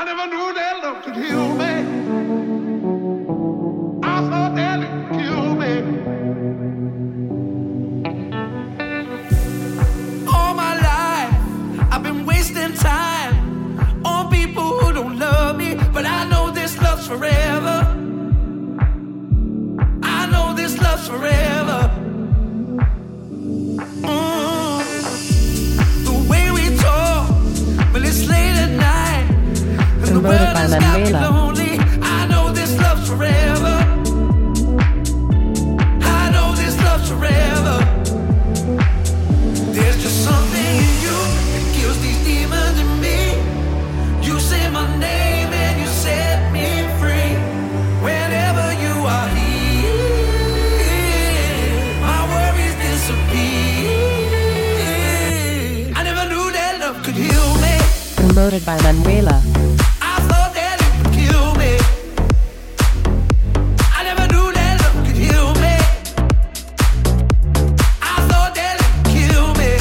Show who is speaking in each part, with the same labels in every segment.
Speaker 1: I never knew that love could heal me. I thought that it could kill me.
Speaker 2: All my life, I've been wasting time on people who don't love me, but I know this love's forever. I know this love's forever. The way we talk, well, it's late at night, and the world has got me lonely. I know this love's forever. I know this love's forever. There's just something in you that kills these demons in me. You say my name and you set me free. Whenever you are here, my worries disappear. I never knew that love could heal me.
Speaker 3: Promoted by Manuela.
Speaker 2: I thought that it would kill me. I never knew that love could heal me. I thought that it would kill me.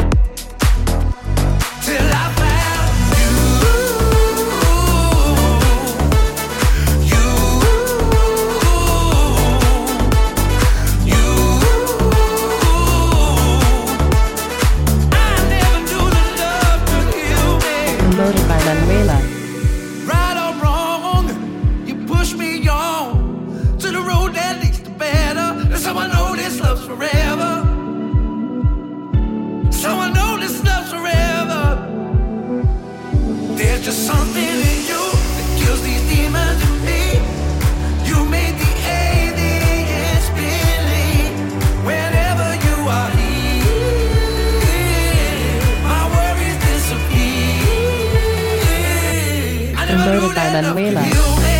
Speaker 2: Till I found you. I never knew that love could heal me.
Speaker 3: Promoted by Manuela.
Speaker 2: Right or wrong, you push me on to the road that leads to better. That's how I know this love's forever. So I know this love's forever. There's just something in you that kills these demons in me. You made the aliens believe. Whenever you are here, my worries disappear. I never knew
Speaker 3: Promoted by
Speaker 2: that love could
Speaker 3: Manuela.
Speaker 2: heal me.